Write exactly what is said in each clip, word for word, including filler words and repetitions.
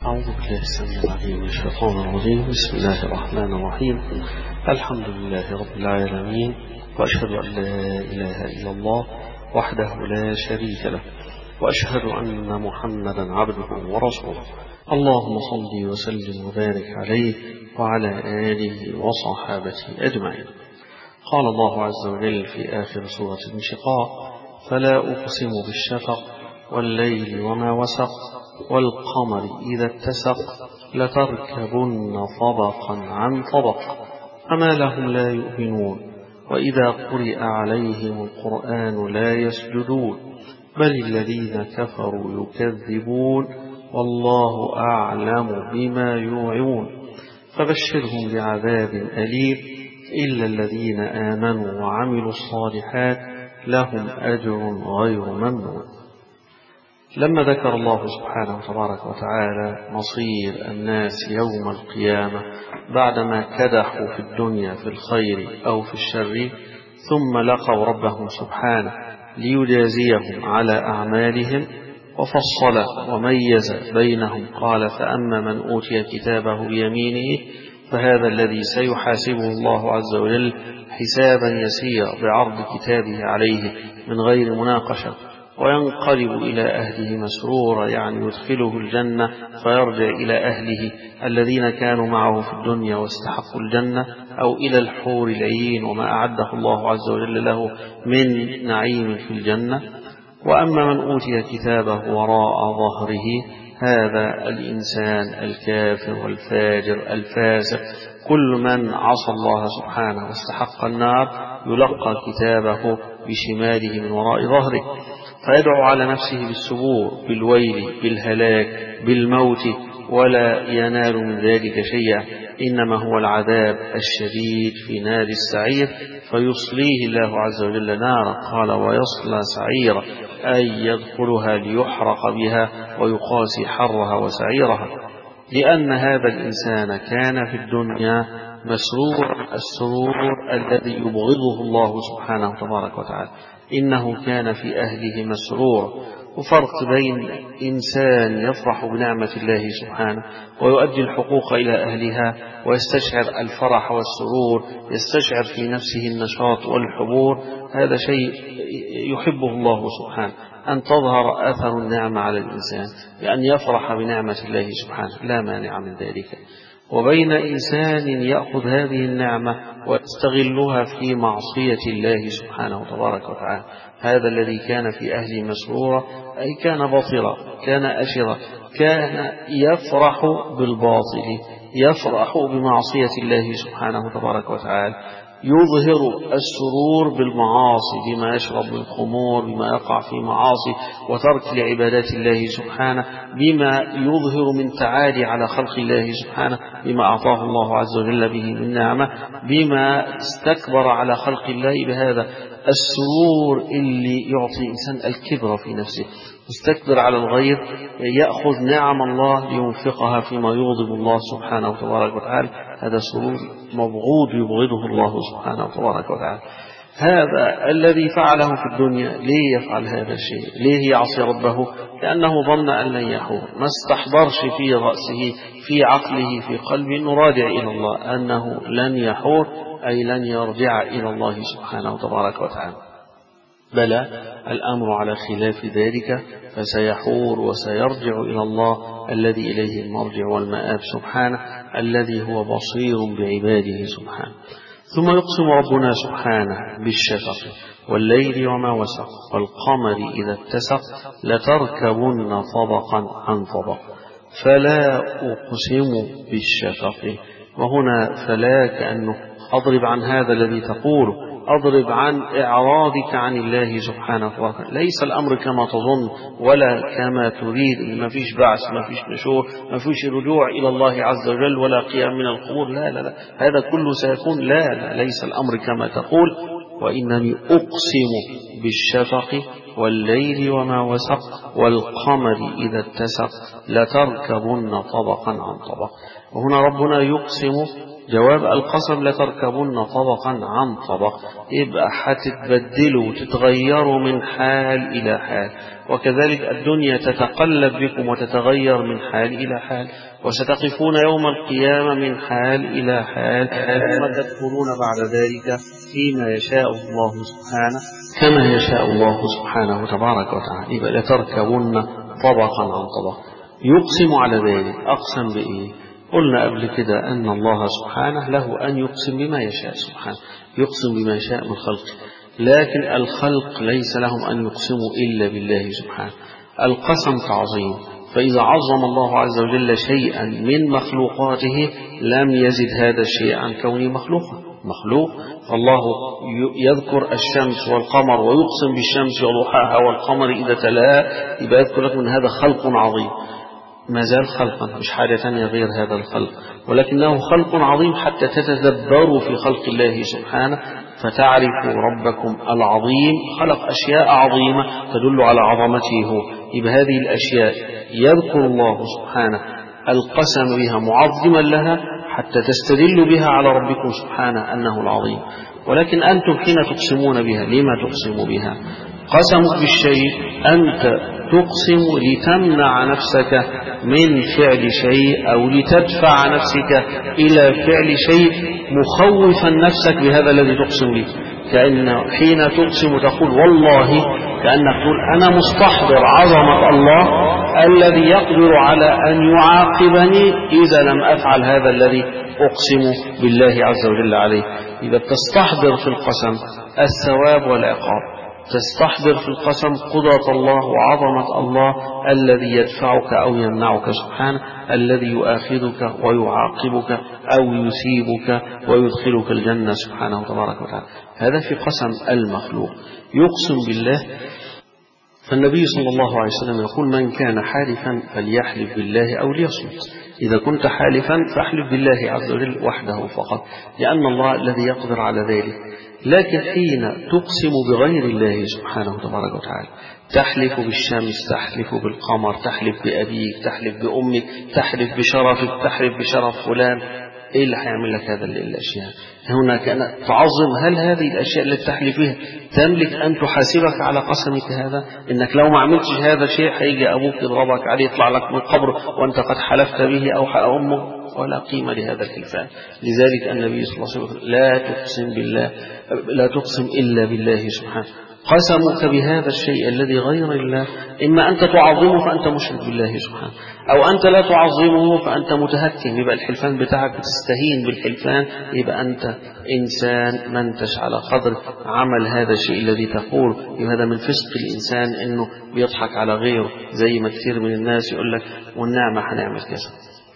أعوذ بالله السميع العليم من الشيطان الرجيم. بسم الله الرحمن الرحيم. الحمد لله رب العالمين، وأشهد أن لا إله إلا الله وحده لا شريك له، وأشهد أن محمدا عبده ورسوله. اللهم صل وسلم وبارك عليه وعلى آله وصحابته أجمعين. قال الله عز وجل في آخر سورة الانشقاق: فلا أقسم بالشفق والليل وما وسق والقمر إذا اتسق لتركبن طبقا عن طبق فما لهم لا يؤمنون وإذا قرئ عليهم القرآن لا يسجدون بل الذين كفروا يكذبون والله أعلم بما يوعون فبشرهم بعذاب أليم إلا الذين آمنوا وعملوا الصالحات لهم أجر غير ممنون. لما ذكر الله سبحانه وتبارك وتعالى مصير الناس يوم القيامة بعدما كدحوا في الدنيا في الخير أو في الشر ثم لقوا ربهم سبحانه ليجازيهم على أعمالهم، وفصل وميز بينهم قال: فأما من أوتي كتابه بيمينه فهذا الذي سيحاسبه الله عز وجل حسابا يسيرا بعرض كتابه عليه من غير مناقشة وينقلب إلى أهله مسرورا، يعني يدخله الجنة فيرجع إلى أهله الذين كانوا معه في الدنيا واستحقوا الجنة، أو إلى الحور العين وما أعده الله عز وجل له من نعيم في الجنة. وأما من أوتي كتابه وراء ظهره هذا الإنسان الكافر والفاجر الفاسق، كل من عصى الله سبحانه واستحق النار يلقى كتابه بشماله من وراء ظهره، فيدعو على نفسه بالسبور بالويل بالهلاك بالموت ولا ينال من ذلك شيئا، إنما هو العذاب الشديد في نار السعير فيصليه الله عز وجل نارا. قال: ويصلى سعيرا، أي يدخلها ليحرق بها ويقاسي حرها وسعيرها، لأن هذا الإنسان كان في الدنيا مسرور السرور الذي يبغضه الله سبحانه وتبارك وتعالى، إنه كان في أهله مسرور. وفرق بين إنسان يفرح بنعمة الله سبحانه ويؤدي الحقوق إلى أهلها ويستشعر الفرح والسرور، يستشعر في نفسه النشاط والحبور، هذا شيء يحبه الله سبحانه، أن تظهر أثر النعمة على الإنسان بأن يفرح بنعمة الله سبحانه، لا مانع من ذلك. وبين إنسان يأخذ هذه النعمة ويستغلها في معصية الله سبحانه وتبارك وتعالى، هذا الذي كان في أهله مسرورا أي كان بطرا كان أشرا كان يفرح بالباطل يفرح بمعصية الله سبحانه وتبارك وتعالى، يظهر السرور بالمعاصي بما يشرب من خمور، بما يقع في معاصي وترك لعبادات الله سبحانه، بما يظهر من تعالي على خلق الله سبحانه، بما أعطاه الله عز وجل به من نعمة، بما استكبر على خلق الله بهذا السرور اللي يعطي إنسان الكبر في نفسه، مستكبر على الغير، يأخذ نعم الله لينفقها فيما يغضب الله سبحانه وتبارك وتعالى، هذا سرور مبغوض يبغضه الله سبحانه وتبارك وتعالى. هذا الذي فعله في الدنيا ليه يفعل هذا الشيء؟ ليه يعصي ربه؟ لأنه ظن أن لن يحور، ما استحضرش في رأسه في عقله في قلبه أنه راجع إلى الله، أنه لن يحور أي لن يرجع إلى الله سبحانه وتبارك وتعالى، بلى الأمر على خلاف ذلك، فسيحور وسيرجع إلى الله الذي إليه المرجع والمآب سبحانه، الذي هو بصير بعباده سبحانه. ثم يقسم ربنا سبحانه بالشفق والليل وما وسق والقمر إذا اتسق لتركبن طبقا عن طبق فلا أقسم بالشفق. وهنا فلا كأنه أضرب عن هذا الذي تقوله، أضرب عن إعراضك عن الله سبحانه وتعالى، ليس الأمر كما تظن ولا كما تريد، ما فيش بعث ما فيش نشور ما فيش رجوع إلى الله عز وجل ولا قيام من القبور، لا لا لا هذا كله سيكون، لا لا ليس الأمر كما تقول، وإنني أقسم بالشفق والليل وما وسق والقمر إذا اتسق لتركبن طبقا عن طبق. وهنا ربنا يقسم جواب القسم لتركبن طبقا عن طبق، يبقى هتتبدلوا وتتغيروا من حال إلى حال، وكذلك الدنيا تتقلب بكم وتتغير من حال إلى حال، وستقفون يوم القيامة من حال إلى حال، ثم تدخلون بعد ذلك فيما يشاء الله سبحانه كما يشاء الله سبحانه تبارك وتعالى. يبقى لتركبن طبقا عن طبق. يقسم على ذلك، أقسم بإيه؟ قلنا قبل كده أن الله سبحانه له أن يقسم بما يشاء سبحانه، يقسم بما يشاء من خلقه، لكن الخلق ليس لهم أن يقسموا إلا بالله سبحانه. القسم تعظيم، فإذا عظم الله عز وجل شيئا من مخلوقاته لم يزد هذا الشيء عن كونه مخلوقا. مخلوق الله يذكر الشمس والقمر ويقسم بالشمس وضحاها والقمر إذا تلاها، يبقى يذكر لكم أن هذا خلق عظيم، ما زال خلقا، مش حاجة ثانية غير هذا الخلق، ولكنه خلق عظيم حتى تتدبروا في خلق الله سبحانه فتعرفوا ربكم العظيم خلق أشياء عظيمة تدل على عظمته هو. يبقى هذه الأشياء يذكر الله سبحانه القسم بها معظما لها حتى تستدلوا بها على ربكم سبحانه أنه العظيم. ولكن أنتم حين تقسمون بها، لما تقسموا بها؟ قسمك بالشيء أنت تقسم لتمنع نفسك من فعل شيء أو لتدفع نفسك إلى فعل شيء مخوفا نفسك بهذا الذي تقسم به. كأن حين تقسم تقول والله، كأنك تقول أنا مستحضر عظمة الله الذي يقدر على أن يعاقبني إذا لم أفعل هذا الذي أقسم بالله عز وجل عليه. إذا تستحضر في القسم الثواب والعقاب، تستحضر في القسم قدرة الله وعظمة الله الذي يدفعك أو يمنعك سبحانه، الذي يؤاخذك ويعاقبك أو يثيبك ويدخلك الجنة سبحانه تبارك وتعالى. هذا في قسم المخلوق. يقسم بالله، فالنبي صلى الله عليه وسلم يقول من كان حالفا فليحلف بالله أو ليصمت. إذا كنت حالفا فاحلف بالله عز وجل وحده فقط، لأن الله الذي يقدر على ذلك. لكن حين تقسم بغير الله سبحانه تبارك وتعالى، تحلف بالشمس، تحلف بالقمر، تحلف بأبيك، تحلف بأمك، تحلف بشرفك، تحلف بشرف فلان، إيه اللي هيعمل لك هذا الأشياء؟ هنا كان تعظم. هل هذه الأشياء اللي تحلف بها تملك أن تحاسبك على قسمك هذا؟ إنك لو ما عملتش هذا الشيء هيجي أبوك يضربك عليه، يطلع لك من القبر وأنت قد حلفت به أو أمك، ولا قيمة لهذا الحلفان. لذلك النبي صلى الله عليه وسلم لا تقسم بالله، لا تقسم إلا بالله سبحانه. قسمك بهذا الشيء الذي غير الله، إما أنت تعظمه فأنت مشرك بالله سبحانه، أو أنت لا تعظمه فأنت متهكم، يبقى الحلفان بتاعك بتستهين بالحلفان، يبقى أنت إنسان ما انتش على قدر عمل هذا الشيء الذي تقول. هذا من فسق الإنسان إنه بيضحك على غيره، زي ما كثير من الناس يقول لك والنعمة هنعمل كذا،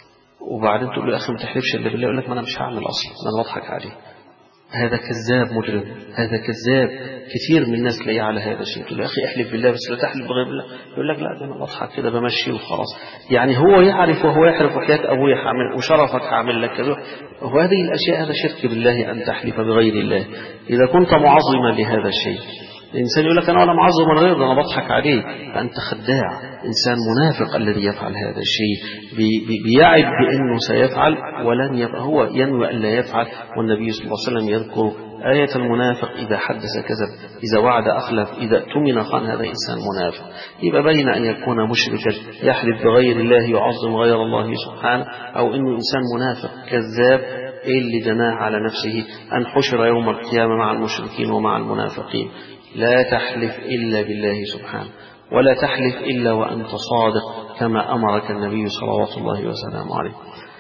وبعدين تقول له يا أخي ما تحلفش إلا بالله، يقول لك ما أنا مش هعمل أصلا، أنا بضحك عليه. هذا كذاب مجرم، هذا كذاب. كثير من الناس تلاقيه على هذا الشيء، تقول له يا أخي احلف بالله بس لا تحلف بغير الله، يقول لك لا ده أنا بضحك كده بمشي وخلاص. يعني هو يعرف وهو يحلف وحياة أبويا هعمل وشرفك هعمل لك كذا، وهذه الأشياء هذا شرك بالله أن تحلف بغير الله. إذا كنت معظما لهذا الشيء، الإنسان يقول لك أنا ولا معظم ولا غير، أنا بضحك عليه، فأنت خداع، إنسان منافق الذي يفعل هذا الشيء، بي بي بيعد بأنه سيفعل ولن يفعل، هو ينوي أن لا يفعل. والنبي صلى الله عليه وسلم يذكر آية المنافق إذا حدث كذب، إذا وعد أخلف، إذا اؤتمن خان، هذا إنسان منافق. يبقى بين أن يكون مشركا يحلف بغير الله يعظم غير الله سبحانه، أو إنه إنسان منافق كذاب، إيه اللي جناه على نفسه أن حشر يوم القيامة مع المشركين ومع المنافقين. لا تحلف إلا بالله سبحانه، ولا تحلف إلا وأنت صادق كما أمرك النبي صلوات الله وسلامه عليه.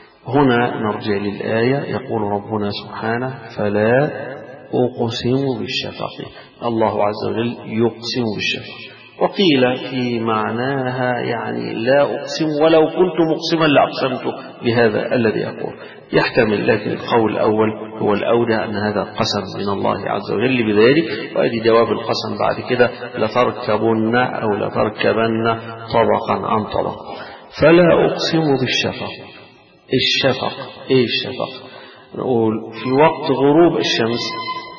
هنا نرجع للآية، يقول ربنا سبحانه فلا أقسم بالشفق. الله عز وجل يقسم بالشفق، وقيل في معناها يعني لا أقسم ولو كنت مقسما لأقسمت بهذا الذي أقول، يحتمل. لكن القول الأول هو الأولى، أن هذا قسم من الله عز وجل بذلك، وأدي جواب القسم بعد كده لتركبن أو لتركبن طبقا عن طبق. فلا أقسم بالشفق. الشفق إيه الشفق؟ نقول في وقت غروب الشمس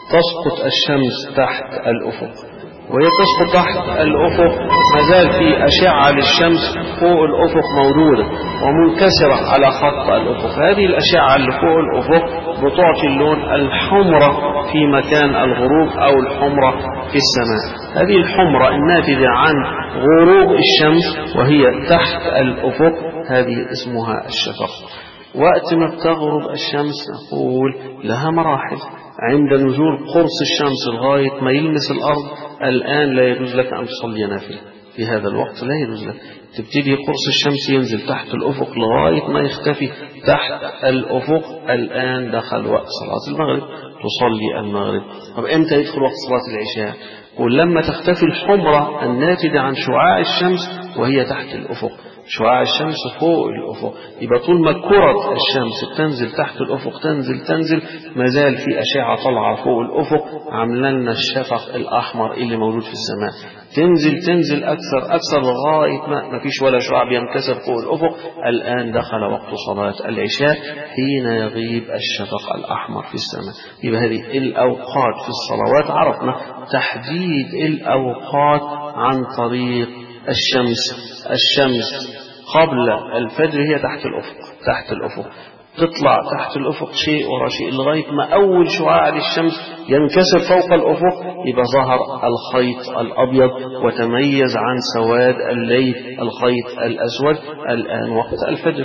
تسقط الشمس تحت الأفق، وهي تسقط تحت الأفق ما زال في أشعة للشمس فوق الأفق موجودة ومنكسرة على خط الأفق. هذه الأشعة اللي فوق الأفق بتعطي اللون الحمرة في مكان الغروب أو الحمرة في السماء. هذه الحمرة الناتجة عن غروب الشمس وهي تحت الأفق هذه اسمها الشفق. وقت ما بتغرب الشمس نقول لها مراحل. عند نزول قرص الشمس لغاية ما يلمس الأرض الآن لا يجوز لك أن تصلي نافلة. في هذا الوقت لا يجوز لك. تبتدي قرص الشمس ينزل تحت الأفق لغاية ما يختفي تحت الأفق، الآن دخل وقت صلاة المغرب، تصلي المغرب. طب إمتى يدخل وقت صلاة العشاء؟ ولما تختفي الحمرة الناتجة عن شعاع الشمس وهي تحت الأفق. شعاع الشمس فوق الأفق، يبقى طول ما كرة الشمس تنزل تحت الأفق تنزل تنزل ما زال في أشعة طالعة فوق الأفق عامله لنا الشفق الأحمر اللي موجود في السماء. تنزل تنزل أكثر أكثر لغاية ما فيش ولا شعاع بينكسر فوق الأفق. الآن دخل وقت صلاة العشاء حين يغيب الشفق الأحمر في السماء. يبقى هذه الأوقات في الصلوات عرفنا تحديد الأوقات عن طريق الشمس. الشمس قبل الفجر هي تحت الأفق، تحت الأفق تطلع تحت الأفق شيء ورا شيء لغاية ما أول شعاع للشمس ينكسر فوق الأفق، يبقى ظهر الخيط الأبيض وتميز عن سواد الليل الخيط الأسود. الآن وقت الفجر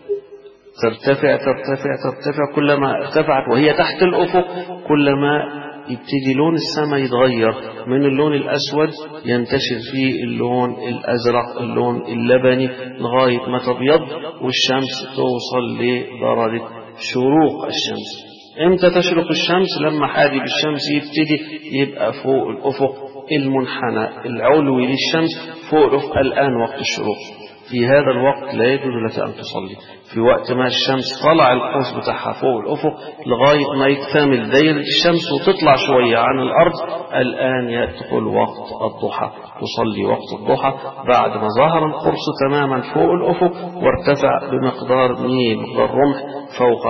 ترتفع ترتفع ترتفع، كلما ارتفعت وهي تحت الأفق كلما يبتدي لون السماء يتغير من اللون الأسود ينتشر فيه اللون الأزرق اللون اللبني لغاية ما تبيض والشمس توصل لدرجة شروق الشمس. امتى تشرق الشمس؟ لما حاجب الشمس يبتدي يبقى فوق الأفق المنحنى العلوي للشمس فوق الأفق. الآن وقت الشروق. في هذا الوقت لا يجوز لك أن تصلي. في وقت ما الشمس طلع القوس بتاعها فوق الأفق لغاية ما يكتمل دايرة الشمس وتطلع شوية عن الأرض، الآن يدخل وقت الضحى. تصلي وقت الضحى بعد ما ظهر القرص تماما فوق الأفق وارتفع بمقدار ميل مقدار رمح فوق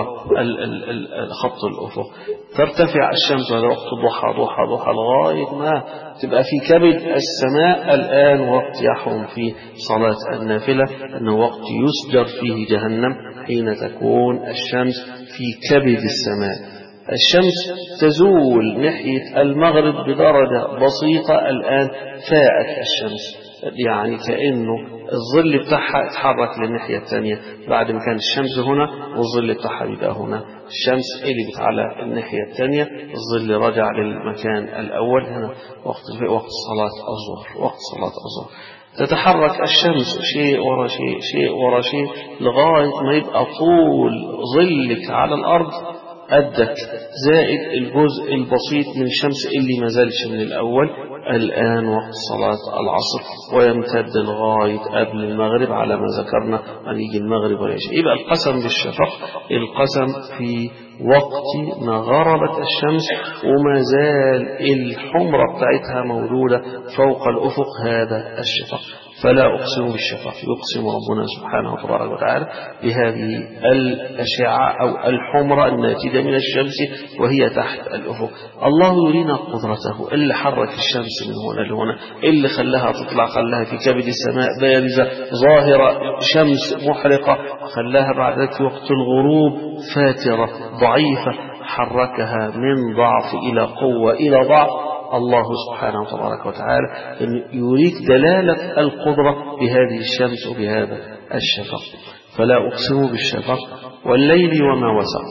خط الأفق. ترتفع الشمس هذا وقت الضحى ضحى ضحى لغاية ما تبقى في كبد السماء. الآن وقت يحرم فيه صلاة النافلة، أنه وقت يسجر فيه جهنم حين تكون الشمس في كبد السماء. الشمس تزول ناحية المغرب بدرجة بسيطة. الآن فاءت الشمس، يعني كأنه الظل بتاعها اتحرك للناحية الثانية. بعد ما كان الشمس هنا والظل بتاعها بيبقى هنا، الشمس قلبت على الناحية الثانية، الظل رجع للمكان الأول. هنا وقت وقت صلاة الظهر، وقت صلاة الظهر تتحرك الشمس شيء ورا شيء شيء ورا شيء لغاية ما يبقى طول ظلك على الأرض قدك زائد الجزء البسيط من الشمس اللي ما زالش من الأول. الآن وقت صلاة العصر ويمتد لغاية قبل المغرب على ما ذكرنا أن يجي المغرب والعشاء. يبقى القسم بالشفق القسم في وقت ما غربت الشمس وما زال الحمرة بتاعتها موجودة فوق الأفق، هذا الشفق. فلا أقسم بالشفق، يقسم ربنا سبحانه وتبارك وتعالى بهذه الأشعة أو الحمرة الناتجة من الشمس وهي تحت الأفق. الله يرينا قدرته، اللي حرك الشمس من هنا لهنا، اللي خلاها تطلع، خلاها في كبد السماء بارزة ظاهرة شمس محرقة، خلاها بعد ذلك في وقت الغروب فاترة ضعيفة، حركها من ضعف إلى قوة إلى ضعف. الله سبحانه وتبارك وتعالى يريك دلالة القدرة بهذه الشمس وبهذا الشفق. فلا أقسم بالشفق والليل وما وسق.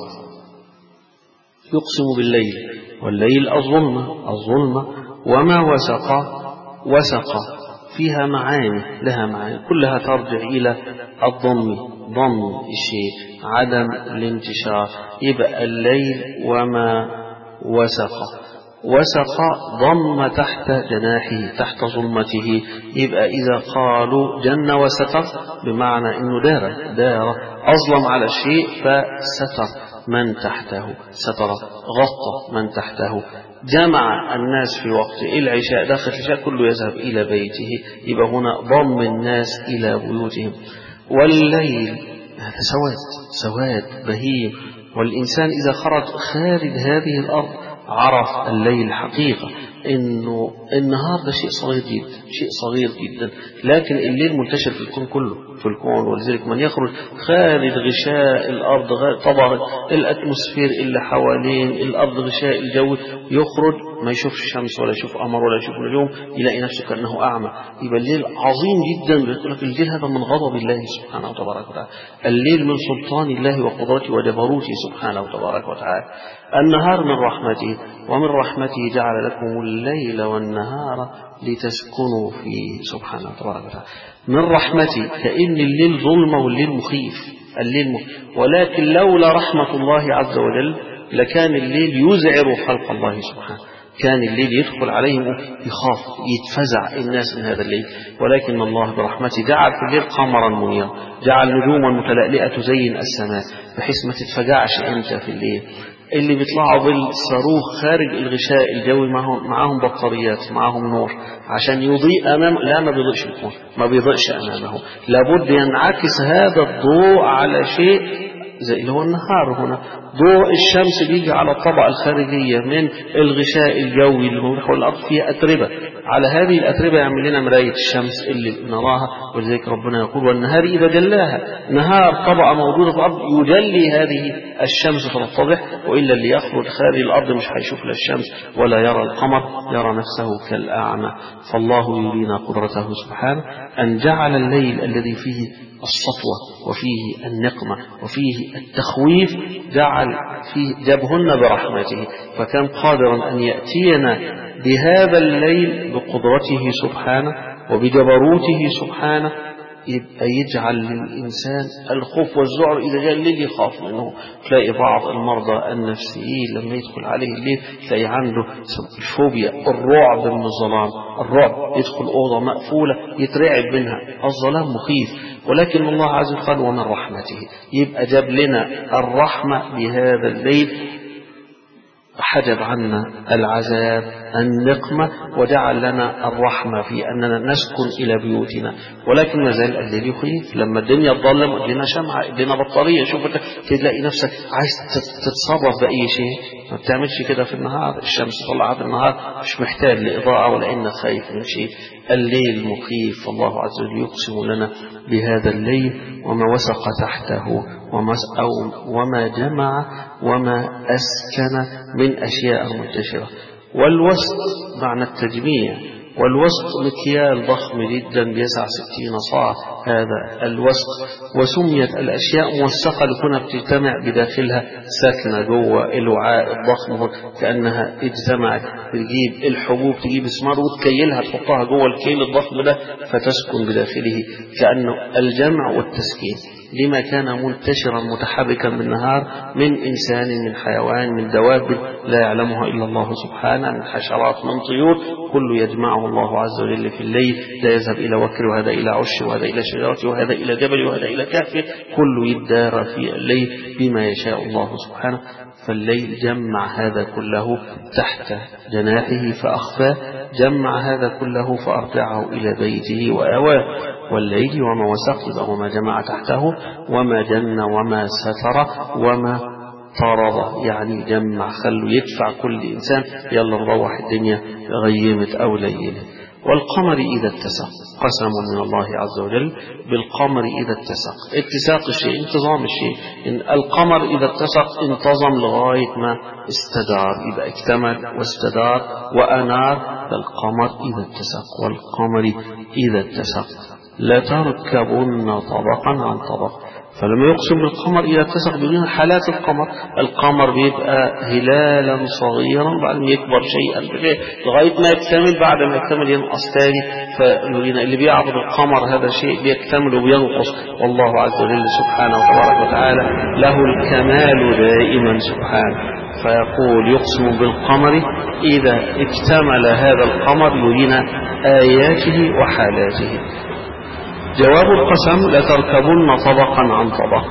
يقسم بالليل والليل الظلمة الظلمة وما وسق. وسق فيها معاني، لها معاني كلها ترجع إلى الضم، ضم الشيء، عدم الانتشار. يبقى الليل وما وسق. وسق ضم تحت جناحه تحت ظلمته. يبقى إذا قالوا جن وستر بمعنى إنه دار دار أظلم على الشيء فستر من تحته، ستر غطى من تحته. جمع الناس في وقت العشاء داخل العشاء كله يذهب إلى بيته، يبقى هنا ضم الناس إلى بيوتهم. والليل هذا سواد سواد بهيم، والإنسان إذا خرج خارج هذه الأرض عرف الليل حقيقة إنه النهار ده شيء صغير جدا، شيء صغير جدا، لكن الليل منتشر في الكون كله، في الكون. ولذلك من يخرج خارج غشاء الأرض، طبعا الأتموسفير اللي حوالين الأرض، غشاء الجو، يخرج ما يشوفش شمس ولا يشوف قمر ولا يشوف نجوم، يلاقي نفسه كأنه أعمى. يبقى الليل عظيم جدا. بيقول لك الليل هذا من غضب الله سبحانه وتبارك وتعالى، الليل من سلطان الله وقدرته وجبروته سبحانه وتبارك وتعالى. النهار من رحمته، ومن رحمته جعل لكم الليل والنهار لتسكنوا فيه سبحانه وتبارك وتعالى. من رحمته، كأن الليل ظلمة والليل مخيف، الليل مخيف. ولكن لولا رحمة الله عز وجل لكان الليل يزعر خلق الله سبحانه، كان الليل يدخل عليهم يخاف يتفزع الناس من هذا الليل. ولكن الله برحمته جعل في الليل قمرا منيرا، جعل نجوما متلألئة تزين السماء بحيث ما تتفجعش انت في الليل. اللي بيطلعوا بالصاروخ خارج الغشاء الجوي معهم, معهم بطاريات، معهم نور عشان يضيء أمام، لا ما بيضيئش الكون، ما بيضيئش أمامه، لابد ينعكس هذا الضوء على شيء زي اللي هو النهار. هنا ضوء الشمس بيجي على الطبقة الخارجية من الغشاء الجوي اللي موجود حول الأرض فيها أتربة، على هذه الأتربة يعمل لنا مراية الشمس اللي نراها. ولذلك ربنا يقول والنهار إذا جلاها، نهار طبقة موجودة في الأرض يجلي هذه الشمس فتتضح، وإلا اللي يخرج خارج الأرض مش هيشوف لا الشمس ولا يرى القمر، يرى نفسه كالأعمى. فالله يرينا قدرته سبحانه أن جعل الليل الذي فيه السطوة وفيه النقمة وفيه التخويف، جعل فيه جابهن برحمته، فكان قادرا أن يأتينا بهذا الليل بقدرته سبحانه وبجبروته سبحانه. يبقى يجعل للإنسان الخوف والذعر إذا جاء الليل يخاف منه. تلاقي بعض المرضى النفسيين لما يدخل عليه الليل تلاقي عنده الفوبيا، الرعب من الظلام، الرعب يدخل أوضة مقفولة يترعب منها، الظلام مخيف. ولكن الله عز وجل قال ومن رحمته، يبقى جاب لنا الرحمة بهذا الليل، حجب عنا العذاب النقمة، وجعل لنا الرحمة في أننا نسكن إلى بيوتنا. ولكن ما زال الليل يخيف. لما الدنيا تظلم ادينا شمعة، ادينا بطارية، شوف تلاقي نفسك عايز تتصرف بأي شيء، ما بتعملش كده في النهار. الشمس طلعت في النهار مش محتاج لإضاءة ولا إنك خايف من شيء. الليل مخيف، فالله عز وجل يقسم لنا بهذا الليل وما وسق تحته وما, وما جمع وما أسكن من أشياء منتشرة. والوسط معنى التجميع، والوسط مكيال ضخم جدا بيسع ستين صاع، هذا الوسط. وسميت الأشياء موسقة لكونها بتجتمع بداخلها ساكنة جوه الوعاء الضخم، كأنها اجتمعت. تجيب الحبوب، تجيب اسمار وتكيلها، تحطها جوه الكيل الضخم ده فتسكن بداخله، كأنه الجمع والتسكين لما كان منتشرا متحركا بالنهار من إنسان، من حيوان، من دواب لا يعلمها إلا الله سبحانه، من حشرات، من طيور، كل يجمعه الله عز وجل في الليل. لا يذهب إلى وكر، وهذا إلى عش، وهذا إلى شجرة، وهذا إلى جبل، وهذا إلى كهف، كل يدار في الليل بما يشاء الله سبحانه. فالليل جمع هذا كله تحت جناحه فأخفاه، جمع هذا كله فأرجعه إلى بيته وأواه. والليل وما وسق، وما جمع تحته، وما جن وما ستر وما طرد، يعني جمع، خلوا يدفع كل إنسان يلا نروح الدنيا غيمت أو ليلة. والقمر إذا اتسق، قسم من الله عز وجل بالقمر إذا اتسق. اتساق الشيء، انتظام الشيء. إن القمر إذا اتسق انتظم لغاية ما استدار، يبقى اكتمل واستدار وأنار. فالقمر إذا اتسق، والقمر إذا اتسق لتركبن طبقا عن طبق. فلما يقسم بالقمر إذا اتسق بين حالات القمر، القمر بيبقى هلالا صغيرا، بعد ما يكبر شيئا بشيء لغاية ما يكتمل، بعد ما يكتمل ينقص تاني. فاللي بيعبد القمر هذا شيء بيكتمل وبينقص، والله عز وجل سبحانه وتبارك وتعالى له الكمال دائما سبحانه. فيقول يقسم بالقمر إذا اكتمل هذا القمر يرينا آياته وحالاته. جواب القسم لتركبن طبقا عن طبق.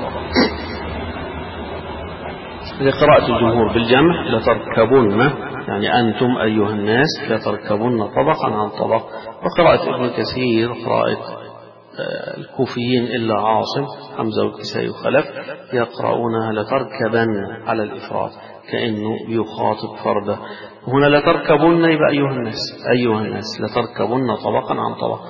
لقراءة الجمهور بالجمع لتركبن، يعني أنتم أيها الناس لتركبن طبقا عن طبق. وقراءة ابن كثير، قراءة الكوفيين إلا عاصم حمزة والكسائي وخلف يقرؤونها لتركبن على الإفراد كأنه يخاطب فرده. هنا لتركبن يبقى أيها الناس أيها الناس لتركبن طبقا عن طبق،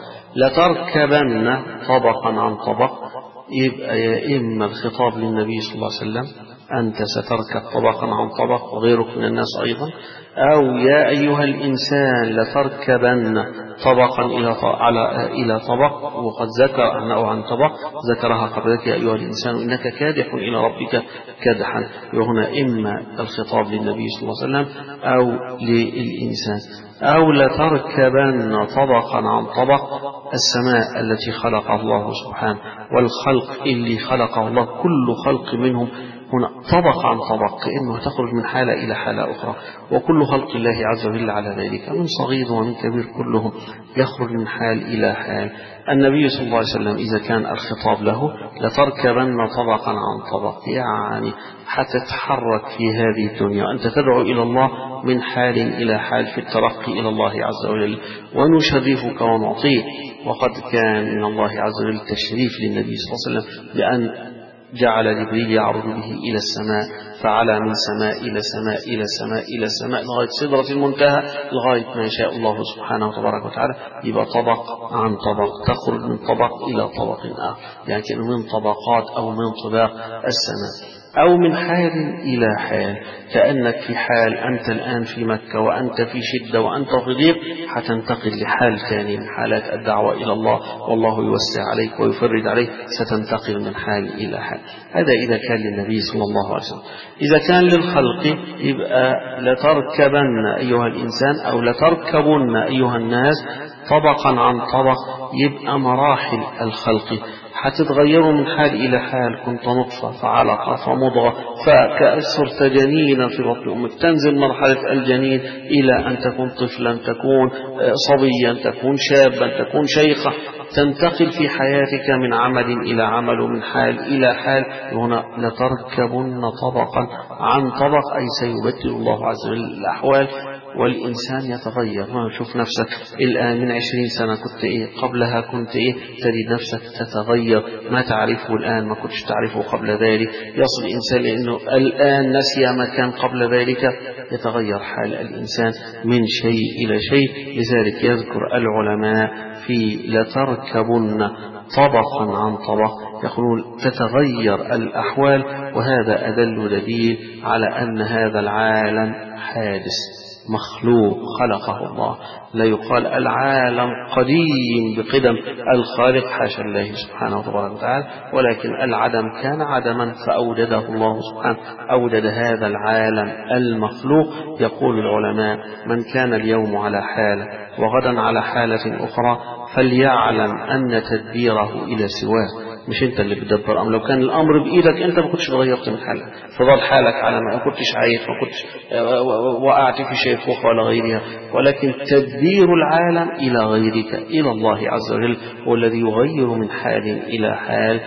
لتركبن طبقا عن طبق يبقى يا إما الخطاب للنبي صلى الله عليه وسلم أنت ستركب طبقا عن طبق وغيرك من الناس أيضا، أو يا أيها الإنسان لتركبن طبقا إلى على إلى طبق، وقد ذكر أنه عن طبق ذكرها قبل ذلك يا أيها الإنسان إنك كادح إلى ربك كدحا. وهنا إما الخطاب للنبي صلى الله عليه وسلم أو للإنسان. أو لتركبن طبقا عن طبق، السماء التي خلقها الله سبحانه والخلق اللي خلقه الله كل خلق منهم هنا طبق عن طبق، كأنه تخرج من حالة إلى حالة أخرى، وكل خلق الله عز وجل على ذلك من صغير ومن كبير كلهم يخرج من حال إلى حال. النبي صلى الله عليه وسلم إذا كان الخطاب له لتركبن طبقا عن طبق، يعني حتتحرك في هذه الدنيا أنت تدعو إلى الله من حال إلى حال في الترقي إلى الله عز وجل، ونشرفك ونعطيك. وقد كان من الله عز وجل تشريف للنبي صلى الله عليه وسلم بأن جعل جبريل يعرض به إلى السماء، فعلى من سماء إلى سماء إلى سماء إلى سماء لغاية سدرة المنتهى لغاية ما يشاء الله سبحانه وتبارك وتعالى. يبقى طبق عن طبق، تخرج من طبق إلى طبق آخر، يعني من طبقات أو من طباق السماء. أو من حال إلى حال، كأنك في حال أنت الآن في مكة وأنت في شدة وأنت في ضيق، حتنتقل لحال ثاني من حالات الدعوة إلى الله والله يوسع عليك ويفرج عليك، ستنتقل من حال إلى حال. هذا إذا كان للنبي صلى الله عليه وسلم. إذا كان للخلق يبقى لتركبن أيها الإنسان أو لتركبن أيها الناس طبقا عن طبق، يبقى مراحل الخلق حتتغيروا من حال إلى حال. كنت نطفة فعلقة فمضغة فصرت جنينا في بطن أمك، تنزل مرحلة الجنين إلى أن تكون طفلا، تكون صبيا، تكون شابا، تكون شيخا، تنتقل في حياتك من عمل إلى عمل ومن حال إلى حال. هنا لتركبن طبقا عن طبق، أي سيبدل الله عز وجل الأحوال والإنسان يتغير. ما شوف نفسك الآن من عشرين سنة كنت إيه، قبلها كنت إيه، تجد نفسك تتغير، ما تعرفه الآن ما كنتش تعرفه قبل ذلك. يصل الإنسان لأنه الآن نسي ما كان قبل ذلك، يتغير حال الإنسان من شيء إلى شيء. لذلك يذكر العلماء في لتركبن طبقا عن طبق، يقولون تتغير الأحوال، وهذا أدل دليل على أن هذا العالم حادث مخلوق خلقه الله. لا يقال العالم قديم بقدم الخالق، حاشا الله سبحانه وتعالى، ولكن العدم كان عدما فأوجده الله سبحانه، أوجد هذا العالم المخلوق. يقول العلماء من كان اليوم على حالة وغدا على حالة أخرى فليعلم أن تدبيره إلى سواه، مش انت اللي بتدبر أمر. لو كان الأمر بإيدك انت ما كنتش غيرت من حالك، فضل حالك على ما كنتش عايش، ما كنتش وقعت في شيخوخة ولا غيرها، ولكن تدبير العالم إلى غيرك، إلى الله عز وجل، هو الذي يغير من حال إلى حال.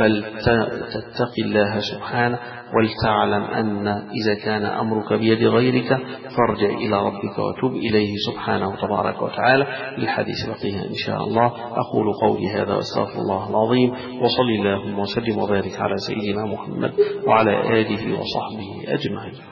فلتتق الله سبحانه ولتعلم أن إذا كان أمرك بيد غيرك فارجع إلى ربك وتوب إليه سبحانه وتبارك وتعالى. للحديث بقيها إن شاء الله. أقول قولي هذا وأستغفر الله العظيم، وصلي اللهم وسلم وبارك على سيدنا محمد وعلى آله وصحبه أجمعين.